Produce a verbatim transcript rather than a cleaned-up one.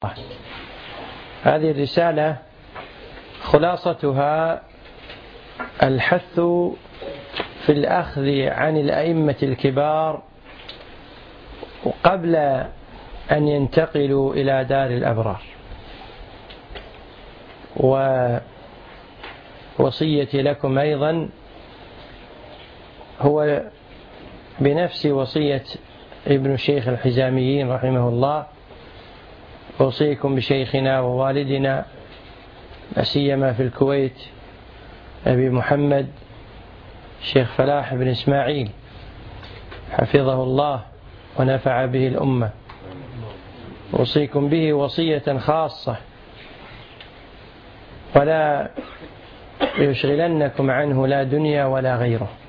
هذه الرسالة خلاصتها الحث في الأخذ عن الأئمة الكبار قبل أن ينتقلوا إلى دار الأبرار، ووصيتي لكم أيضا هو بنفس وصية ابن الشيخ الحزاميين رحمه الله. أوصيكم بشيخنا ووالدنا لا سيما في الكويت أبي محمد الشيخ فلاح بن إسماعيل حفظه الله ونفع به الأمة. أوصيكم به وصية خاصة ولا يشغلنكم عنه لا دنيا ولا غيره.